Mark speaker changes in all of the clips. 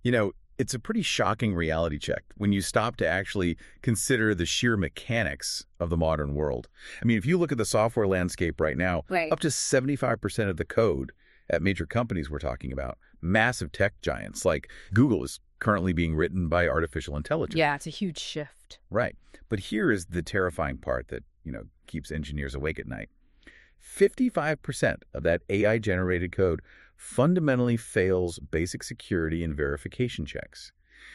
Speaker 1: You know, it's a pretty shocking reality check when you stop to actually consider the sheer mechanics of the modern world. I mean, if you look at the software landscape right now,
Speaker 2: Right.
Speaker 1: up to 75% of the code at major companies we're talking about, massive tech giants like Google is currently being written by artificial intelligence.
Speaker 2: Yeah, it's a huge shift.
Speaker 1: Right. But here is the terrifying part that, keeps engineers awake at night. 55% of that AI-generated code fundamentally fails basic security and verification checks.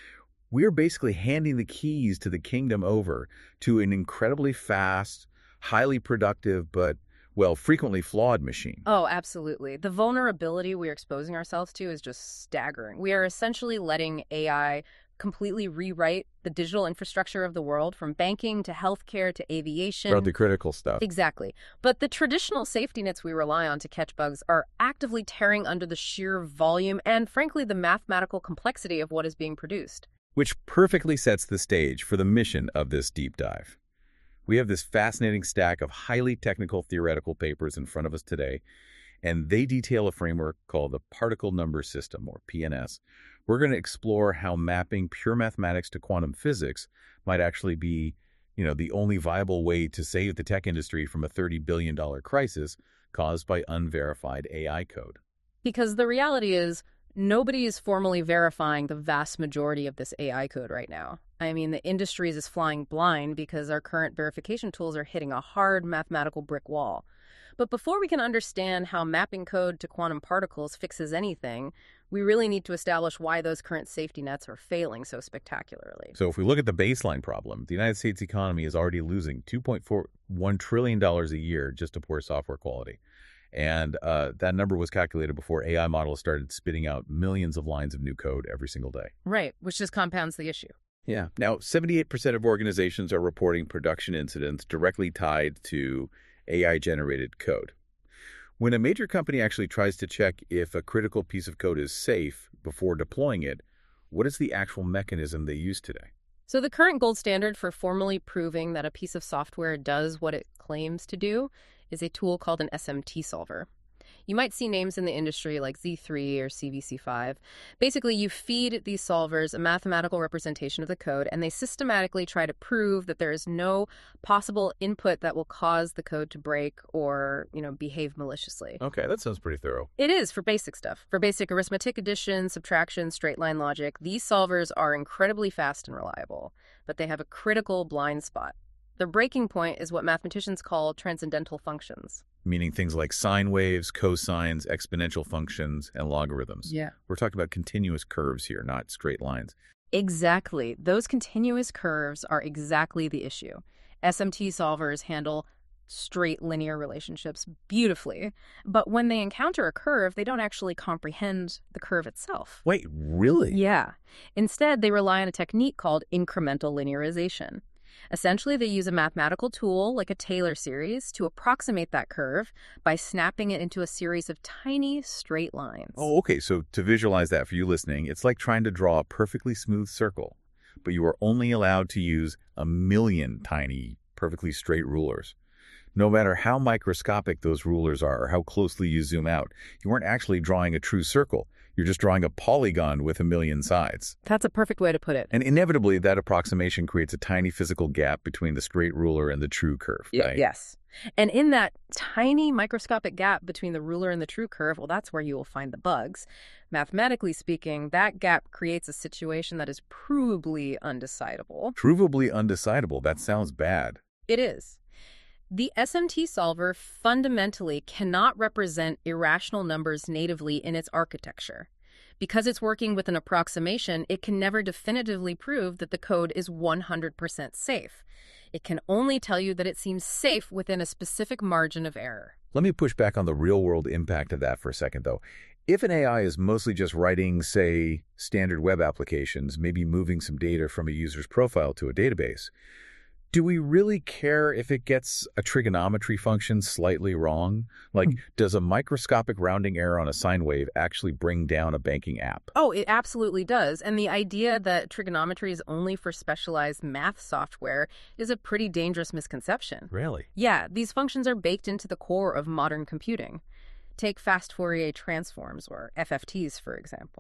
Speaker 1: We're basically handing the keys to the kingdom over to an incredibly fast, highly productive, but, frequently flawed machine.
Speaker 2: Oh, absolutely. The vulnerability we're exposing ourselves to is just staggering. We are essentially letting AI completely rewrite the digital infrastructure of the world, from banking to healthcare to aviation.
Speaker 1: Or the critical stuff.
Speaker 2: Exactly. But the traditional safety nets we rely on to catch bugs are actively tearing under the sheer volume and, frankly, the mathematical complexity of what is being produced.
Speaker 1: Which perfectly sets the stage for the mission of this deep dive. We have this fascinating stack of highly technical theoretical papers in front of us today, and they detail a framework called the particle number system, or PNS. We're going to explore how mapping pure mathematics to quantum physics might actually be, the only viable way to save the tech industry from a $30 billion crisis caused by unverified AI code.
Speaker 2: Because the reality is, nobody is formally verifying the vast majority of this AI code right now. I mean, the industry is flying blind because our current verification tools are hitting a hard mathematical brick wall. But before we can understand how mapping code to quantum particles fixes anything, we really need to establish why those current safety nets are failing so spectacularly.
Speaker 1: So if we look at the baseline problem, the United States economy is already losing $2.41 trillion a year just to poor software quality. And that number was calculated before AI models started spitting out millions of lines of new code every single day.
Speaker 2: Right, which just compounds the issue.
Speaker 1: Yeah. Now, 78% of organizations are reporting production incidents directly tied to AI-generated code. When a major company actually tries to check if a critical piece of code is safe before deploying it, what is the actual mechanism they use today?
Speaker 2: So the current gold standard for formally proving that a piece of software does what it claims to do is a tool called an SMT solver. You might see names in the industry like Z3 or CVC5. Basically, you feed these solvers a mathematical representation of the code, and they systematically try to prove that there is no possible input that will cause the code to break or, behave maliciously.
Speaker 1: Okay, that sounds pretty thorough.
Speaker 2: It is for basic stuff. For basic arithmetic, addition, subtraction, straight line logic, these solvers are incredibly fast and reliable, but they have a critical blind spot. Their breaking point is what mathematicians call transcendental functions.
Speaker 1: Meaning things like sine waves, cosines, exponential functions, and logarithms.
Speaker 2: Yeah.
Speaker 1: We're talking about continuous curves here, not straight lines.
Speaker 2: Exactly. Those continuous curves are exactly the issue. SMT solvers handle straight linear relationships beautifully, but when they encounter a curve, they don't actually comprehend the curve itself.
Speaker 1: Wait, really?
Speaker 2: Yeah. Instead, they rely on a technique called incremental linearization. Essentially, they use a mathematical tool like a Taylor series to approximate that curve by snapping it into a series of tiny straight lines.
Speaker 1: Oh, okay. So to visualize that for you listening, it's like trying to draw a perfectly smooth circle, but you are only allowed to use 1,000,000 tiny, perfectly straight rulers. No matter how microscopic those rulers are or how closely you zoom out, you aren't actually drawing a true circle. You're just drawing a polygon with 1,000,000 sides.
Speaker 2: That's a perfect way to put it.
Speaker 1: And inevitably, that approximation creates a tiny physical gap between the straight ruler and the true curve, right?
Speaker 2: Yes. And in that tiny microscopic gap between the ruler and the true curve, well, that's where you will find the bugs. Mathematically speaking, that gap creates a situation that is provably undecidable.
Speaker 1: Provably undecidable. That sounds bad.
Speaker 2: It is. The SMT solver fundamentally cannot represent irrational numbers natively in its architecture. Because it's working with an approximation, it can never definitively prove that the code is 100% safe. It can only tell you that it seems safe within a specific margin of error.
Speaker 1: Let me push back on the real-world impact of that for a second, though. If an AI is mostly just writing, say, standard web applications, maybe moving some data from a user's profile to a database, do we really care if it gets a trigonometry function slightly wrong? Like, does a microscopic rounding error on a sine wave actually bring down a banking app?
Speaker 2: Oh, it absolutely does. And the idea that trigonometry is only for specialized math software is a pretty dangerous misconception.
Speaker 1: Really?
Speaker 2: Yeah, these functions are baked into the core of modern computing. Take fast Fourier transforms, or FFTs, for example.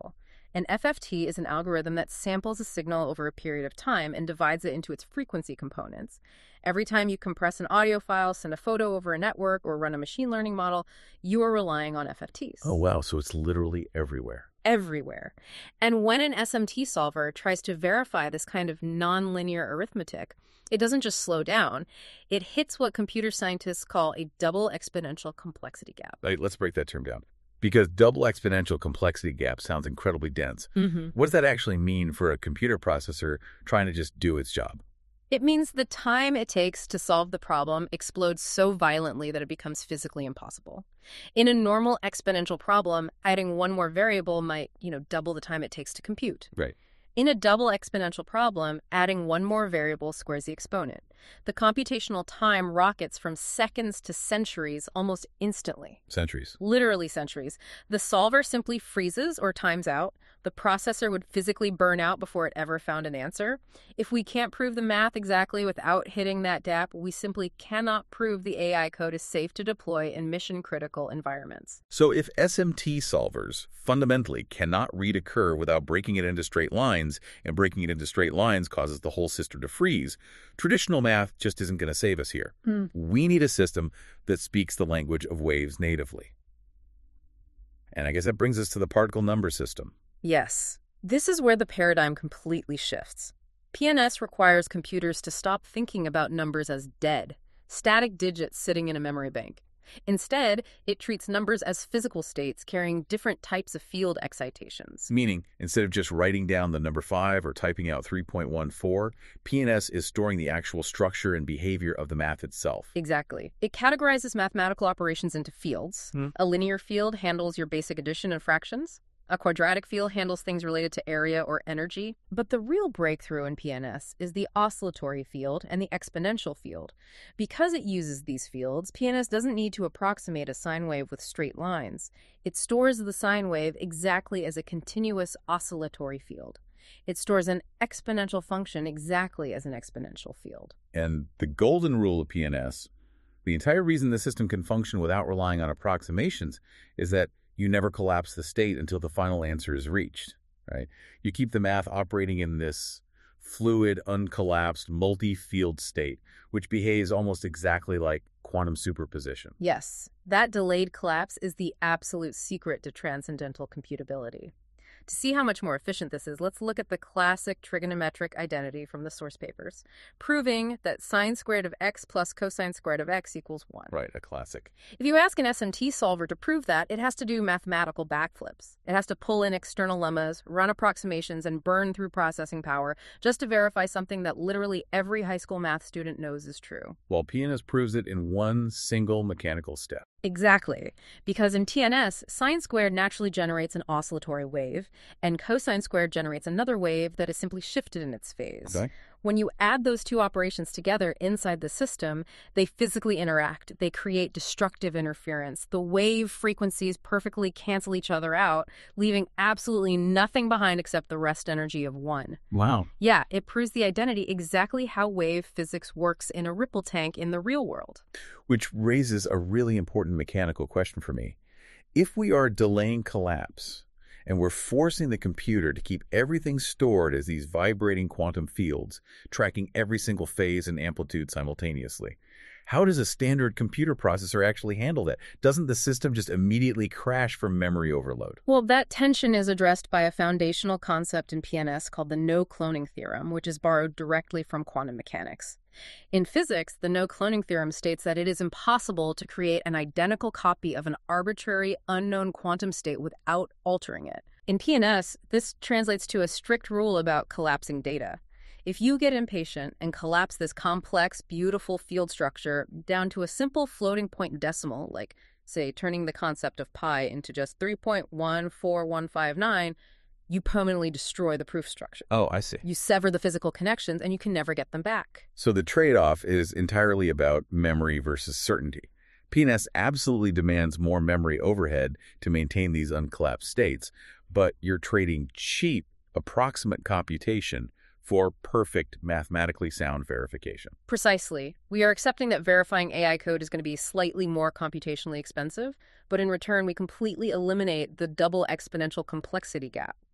Speaker 2: An FFT is an algorithm that samples a signal over a period of time and divides it into its frequency components. Every time you compress an audio file, send a photo over a network, or run a machine learning model, you are relying on FFTs.
Speaker 1: Oh, wow. So it's literally everywhere.
Speaker 2: Everywhere. And when an SMT solver tries to verify this kind of nonlinear arithmetic, it doesn't just slow down. It hits what computer scientists call a double exponential complexity gap.
Speaker 1: Let's break that term down. Because double exponential complexity gap sounds incredibly dense. What does that actually mean for a computer processor trying to just do its job?
Speaker 2: It means the time it takes to solve the problem explodes so violently that it becomes physically impossible. In a normal exponential problem, adding one more variable might, double the time it takes to compute.
Speaker 1: Right.
Speaker 2: In a double exponential problem, adding one more variable squares the exponent. The computational time rockets from seconds to centuries almost instantly.
Speaker 1: Centuries.
Speaker 2: Literally centuries. The solver simply freezes or times out. The processor would physically burn out before it ever found an answer. If we can't prove the math exactly without hitting that DAP, we simply cannot prove the AI code is safe to deploy in mission-critical environments.
Speaker 1: So if SMT solvers fundamentally cannot read a curve without breaking it into straight lines, and breaking it into straight lines causes the whole system to freeze, traditional math just isn't going to save us here. We need a system that speaks the language of waves natively. And I guess that brings us to the particle number system.
Speaker 2: Yes, this is where the paradigm completely shifts. PNS requires computers to stop thinking about numbers as dead, static digits sitting in a memory bank. Instead, it treats numbers as physical states carrying different types of field excitations.
Speaker 1: Meaning, instead of just writing down the number 5 or typing out 3.14, PNS is storing the actual structure and behavior of the math itself.
Speaker 2: Exactly. It categorizes mathematical operations into fields. A linear field handles your basic addition and fractions. A quadratic field handles things related to area or energy. But the real breakthrough in PNS is the oscillatory field and the exponential field. Because it uses these fields, PNS doesn't need to approximate a sine wave with straight lines. It stores the sine wave exactly as a continuous oscillatory field. It stores an exponential function exactly as an exponential field.
Speaker 1: And the golden rule of PNS, the entire reason the system can function without relying on approximations, is that you never collapse the state until the final answer is reached, right? You keep the math operating in this fluid, uncollapsed, multi-field state, which behaves almost exactly like quantum superposition.
Speaker 2: Yes, that delayed collapse is the absolute secret to transcendental computability. To see how much more efficient this is, let's look at the classic trigonometric identity from the source papers, proving that sine squared of x plus cosine squared of x equals 1.
Speaker 1: Right, a classic.
Speaker 2: If you ask an SMT solver to prove that, it has to do mathematical backflips. It has to pull in external lemmas, run approximations, and burn through processing power just to verify something that literally every high school math student knows is true.
Speaker 1: While PNS proves it in one single mechanical step.
Speaker 2: Exactly, because in TNS, sine squared naturally generates an oscillatory wave, and cosine squared generates another wave that is simply shifted in its phase.
Speaker 1: Okay.
Speaker 2: When you add those two operations together inside the system, they physically interact. They create destructive interference. The wave frequencies perfectly cancel each other out, leaving absolutely nothing behind except the rest energy of 1.
Speaker 1: Wow.
Speaker 2: Yeah, it proves the identity exactly how wave physics works in a ripple tank in the real world.
Speaker 1: Which raises a really important mechanical question for me. If we are delaying collapse, and we're forcing the computer to keep everything stored as these vibrating quantum fields, tracking every single phase and amplitude simultaneously, how does a standard computer processor actually handle that? Doesn't the system just immediately crash from memory overload?
Speaker 2: Well, that tension is addressed by a foundational concept in PNS called the no-cloning theorem, which is borrowed directly from quantum mechanics. In physics, the no-cloning theorem states that it is impossible to create an identical copy of an arbitrary, unknown quantum state without altering it. In PNS, this translates to a strict rule about collapsing data. If you get impatient and collapse this complex, beautiful field structure down to a simple floating point decimal, like, say, turning the concept of pi into just 3.14159, you permanently destroy the proof structure.
Speaker 1: Oh, I see.
Speaker 2: You sever the physical connections, and you can never get them back.
Speaker 1: So the trade-off is entirely about memory versus certainty. PNS absolutely demands more memory overhead to maintain these uncollapsed states, but you're trading cheap, approximate computation for perfect, mathematically sound verification.
Speaker 2: Precisely. We are accepting that verifying AI code is going to be slightly more computationally expensive, but in return, we completely eliminate the double exponential complexity gap.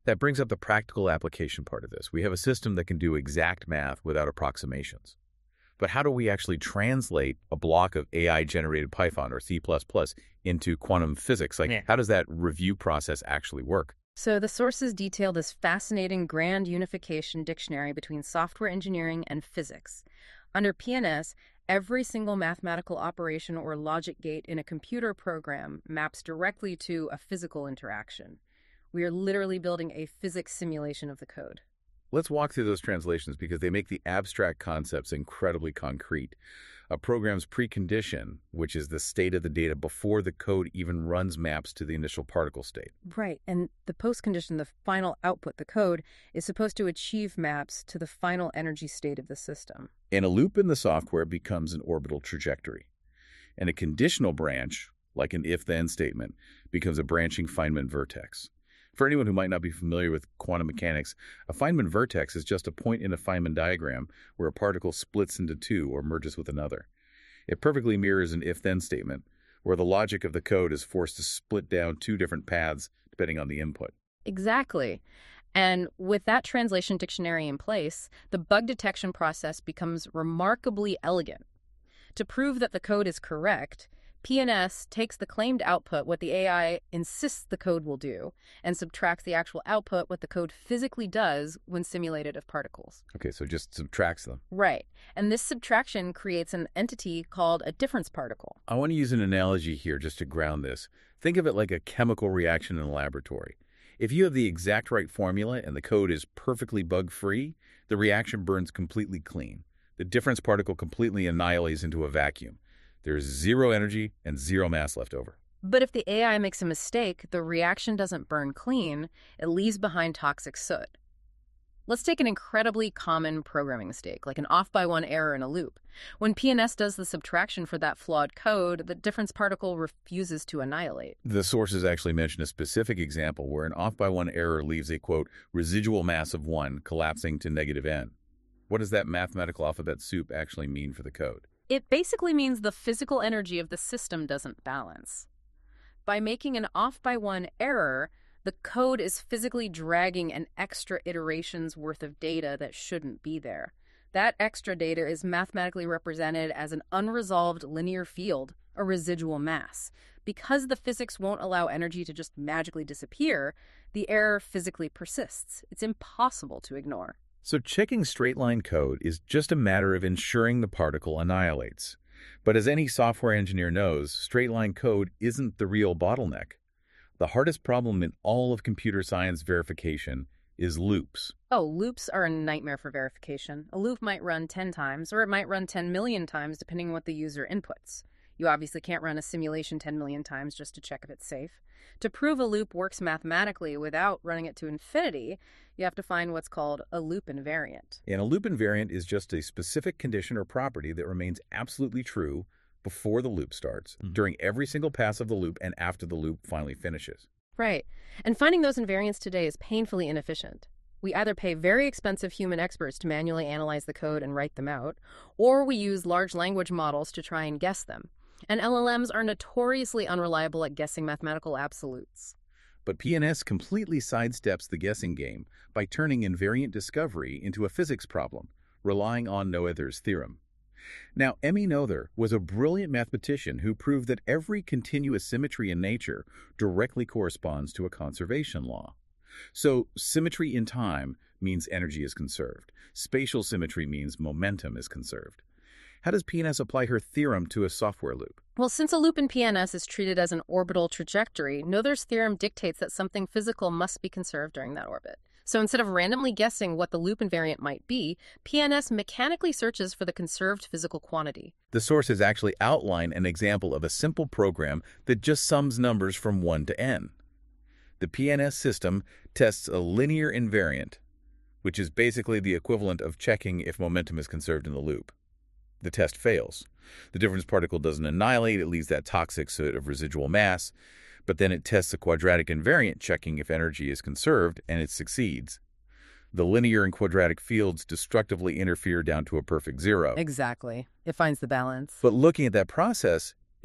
Speaker 1: That brings up the practical application part of this. We have a system that can do exact math without approximations. But how do we actually translate a block of AI-generated Python or C++ into quantum physics? How does that review process actually work?
Speaker 2: So the sources detail this fascinating grand unification dictionary between software engineering and physics. Under PNS, every single mathematical operation or logic gate in a computer program maps directly to a physical interaction. We are literally building a physics simulation of the code.
Speaker 1: Let's walk through those translations because they make the abstract concepts incredibly concrete. A program's precondition, which is the state of the data before the code even runs, maps to the initial particle state.
Speaker 2: Right, and the postcondition, the final output, the code, is supposed to achieve maps to the final energy state of the system.
Speaker 1: And a loop in the software becomes an orbital trajectory. And a conditional branch, like an if-then statement, becomes a branching Feynman vertex. For anyone who might not be familiar with quantum mechanics, a Feynman vertex is just a point in a Feynman diagram where a particle splits into two or merges with another. It perfectly mirrors an if-then statement, where the logic of the code is forced to split down two different paths depending on the input.
Speaker 2: Exactly. And with that translation dictionary in place, the bug detection process becomes remarkably elegant. To prove that the code is correct, PNS takes the claimed output, what the AI insists the code will do, and subtracts the actual output, what the code physically does when simulated of particles.
Speaker 1: Okay, so just subtracts them.
Speaker 2: Right. And this subtraction creates an entity called a difference particle.
Speaker 1: I want to use an analogy here just to ground this. Think of it like a chemical reaction in a laboratory. If you have the exact right formula and the code is perfectly bug-free, the reaction burns completely clean. The difference particle completely annihilates into a vacuum. There's zero energy and zero mass left over.
Speaker 2: But if the AI makes a mistake, the reaction doesn't burn clean, it leaves behind toxic soot. Let's take an incredibly common programming mistake, like an off-by-one error in a loop. When PNS does the subtraction for that flawed code, the difference particle refuses to annihilate.
Speaker 1: The sources actually mention a specific example where an off-by-one error leaves a, quote, residual mass of 1 collapsing to negative n. What does that mathematical alphabet soup actually mean for the code?
Speaker 2: It basically means the physical energy of the system doesn't balance. By making an off-by-one error, the code is physically dragging an extra iteration's worth of data that shouldn't be there. That extra data is mathematically represented as an unresolved linear field, a residual mass. Because the physics won't allow energy to just magically disappear, the error physically persists. It's impossible to ignore.
Speaker 1: So checking straight-line code is just a matter of ensuring the particle annihilates. But as any software engineer knows, straight-line code isn't the real bottleneck. The hardest problem in all of computer science verification is loops.
Speaker 2: Oh, loops are a nightmare for verification. A loop might run 10 times, or it might run 10 million times, depending on what the user inputs. You obviously can't run a simulation 10 million times just to check if it's safe. To prove a loop works mathematically without running it to infinity, you have to find what's called a loop invariant.
Speaker 1: And a loop invariant is just a specific condition or property that remains absolutely true before the loop starts, during every single pass of the loop, and after the loop finally finishes.
Speaker 2: Right. And finding those invariants today is painfully inefficient. We either pay very expensive human experts to manually analyze the code and write them out, or we use large language models to try and guess them. And LLMs are notoriously unreliable at guessing mathematical absolutes.
Speaker 1: But PNS completely sidesteps the guessing game by turning invariant discovery into a physics problem, relying on Noether's theorem. Now, Emmy Noether was a brilliant mathematician who proved that every continuous symmetry in nature directly corresponds to a conservation law. So, symmetry in time means energy is conserved. Spatial symmetry means momentum is conserved. How does PNS apply her theorem to a software loop?
Speaker 2: Well, since a loop in PNS is treated as an orbital trajectory, Noether's theorem dictates that something physical must be conserved during that orbit. So instead of randomly guessing what the loop invariant might be, PNS mechanically searches for the conserved physical quantity.
Speaker 1: The sources actually outline an example of a simple program that just sums numbers from 1 to n. The PNS system tests a linear invariant, which is basically the equivalent of checking if momentum is conserved in the loop. The test fails. The difference particle doesn't annihilate, it leaves that toxic soot of residual mass, but then it tests a quadratic invariant checking if energy is conserved, and it succeeds. The linear and quadratic fields destructively interfere down to a perfect zero.
Speaker 2: Exactly. It finds the balance.
Speaker 1: But looking at that process,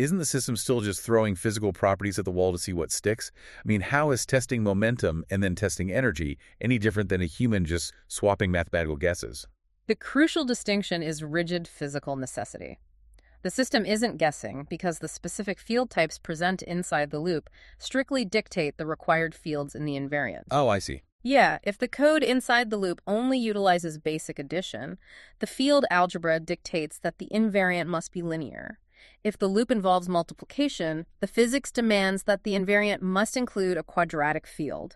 Speaker 1: Isn't the system still just throwing physical properties at the wall to see what sticks? I mean, how is testing momentum and then testing energy any different than a human just swapping mathematical guesses?
Speaker 2: The crucial distinction is rigid physical necessity. The system isn't guessing because the specific field types present inside the loop strictly dictate the required fields in the invariant.
Speaker 1: Oh, I see.
Speaker 2: Yeah, if the code inside the loop only utilizes basic addition, the field algebra dictates that the invariant must be linear. If the loop involves multiplication, the physics demands that the invariant must include a quadratic field.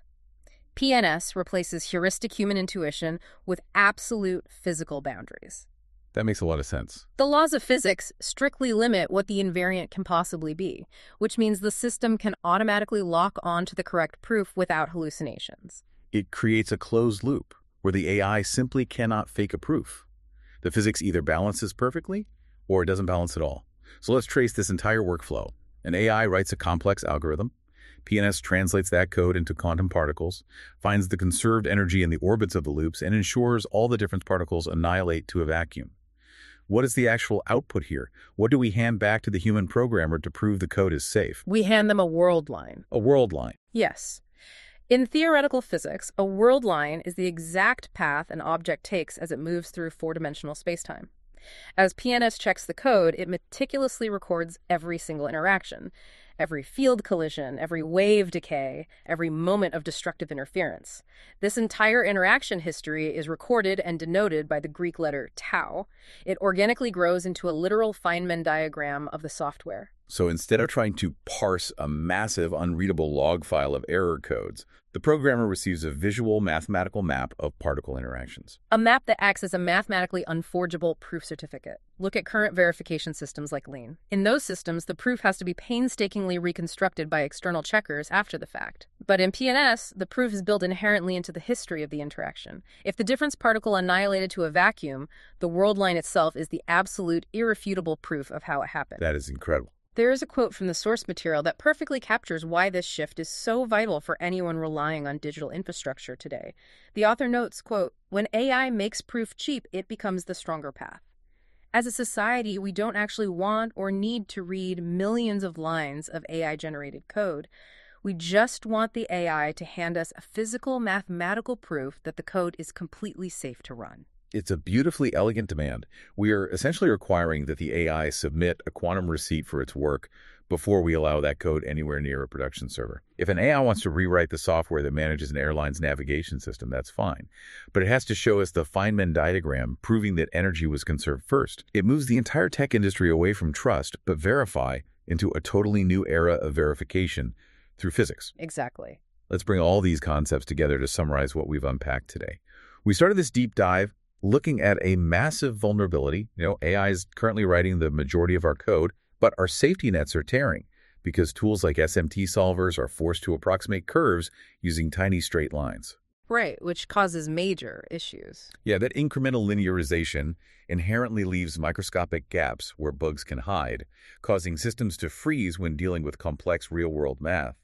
Speaker 2: PNS replaces heuristic human intuition with absolute physical boundaries.
Speaker 1: That makes a lot of sense.
Speaker 2: The laws of physics strictly limit what the invariant can possibly be, which means the system can automatically lock on to the correct proof without hallucinations.
Speaker 1: It creates a closed loop where the AI simply cannot fake a proof. The physics either balances perfectly or it doesn't balance at all. So let's trace this entire workflow. An AI writes a complex algorithm. PNS translates that code into quantum particles, finds the conserved energy in the orbits of the loops, and ensures all the difference particles annihilate to a vacuum. What is the actual output here? What do we hand back to the human programmer to prove the code is safe?
Speaker 2: We hand them a world line.
Speaker 1: A world line.
Speaker 2: Yes. In theoretical physics, a world line is the exact path an object takes as it moves through four-dimensional spacetime. As PNS checks the code, it meticulously records every single interaction, every field collision, every wave decay, every moment of destructive interference. This entire interaction history is recorded and denoted by the Greek letter tau. It organically grows into a literal Feynman diagram of the software.
Speaker 1: So instead of trying to parse a massive unreadable log file of error codes, the programmer receives a visual mathematical map of particle interactions.
Speaker 2: A map that acts as a mathematically unforgeable proof certificate. Look at current verification systems like Lean. In those systems, the proof has to be painstakingly reconstructed by external checkers after the fact. But in PNS, the proof is built inherently into the history of the interaction. If the difference particle annihilated to a vacuum, the world line itself is the absolute, irrefutable proof of how it happened.
Speaker 1: That is incredible.
Speaker 2: There is a quote from the source material that perfectly captures why this shift is so vital for anyone relying on digital infrastructure today. The author notes, quote, "When AI makes proof cheap, it becomes the stronger path. As a society, we don't actually want or need to read millions of lines of AI-generated code. We just want the AI to hand us a physical mathematical proof that the code is completely safe to run."
Speaker 1: It's a beautifully elegant demand. We are essentially requiring that the AI submit a quantum receipt for its work before we allow that code anywhere near a production server. If an AI wants to rewrite the software that manages an airline's navigation system, that's fine. But it has to show us the Feynman diagram proving that energy was conserved first. It moves the entire tech industry away from trust, but verify, into a totally new era of verification through physics.
Speaker 2: Exactly.
Speaker 1: Let's bring all these concepts together to summarize what we've unpacked today. We started this deep dive looking at a massive vulnerability. AI is currently writing the majority of our code, but our safety nets are tearing because tools like SMT solvers are forced to approximate curves using tiny straight lines.
Speaker 2: Right, which causes major issues.
Speaker 1: Yeah, that incremental linearization inherently leaves microscopic gaps where bugs can hide, causing systems to freeze when dealing with complex real-world math.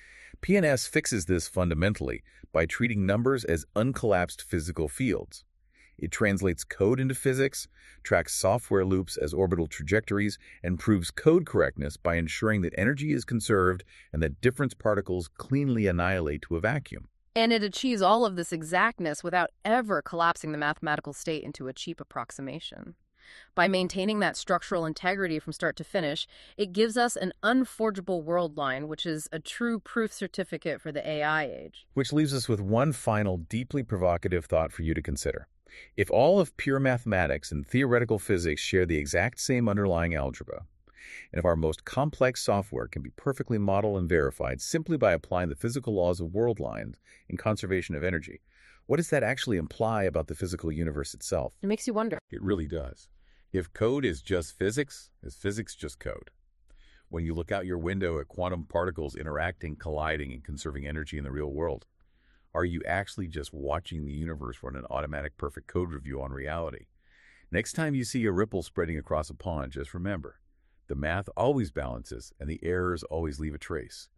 Speaker 1: PNS fixes this fundamentally by treating numbers as uncollapsed physical fields. It translates code into physics, tracks software loops as orbital trajectories, and proves code correctness by ensuring that energy is conserved and that difference particles cleanly annihilate to a vacuum.
Speaker 2: And it achieves all of this exactness without ever collapsing the mathematical state into a cheap approximation. By maintaining that structural integrity from start to finish, it gives us an unforgeable world line, which is a true proof certificate for the AI age.
Speaker 1: Which leaves us with one final, deeply provocative thought for you to consider. If all of pure mathematics and theoretical physics share the exact same underlying algebra, and if our most complex software can be perfectly modeled and verified simply by applying the physical laws of world lines and conservation of energy, what does that actually imply about the physical universe itself?
Speaker 2: It makes you wonder.
Speaker 1: It really does. If code is just physics, is physics just code? When you look out your window at quantum particles interacting, colliding, and conserving energy in the real world, are you actually just watching the universe run an automatic perfect code review on reality? Next time you see a ripple spreading across a pond, just remember, the math always balances and the errors always leave a trace.